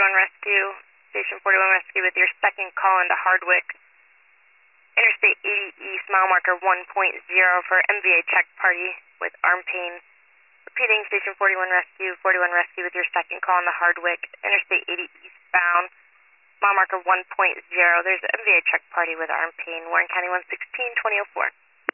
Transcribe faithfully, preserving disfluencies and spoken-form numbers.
forty-one Rescue, Station forty-one Rescue with your second call into Hardwick. Interstate eighty East, mile marker one point zero for M V A check party with arm pain. Repeating, Station forty-one Rescue, forty-one Rescue with your second call into Hardwick. Interstate eighty eastbound, mile marker one point zero. There's an M V A check party with arm pain. Warren County one sixteen, twenty oh four.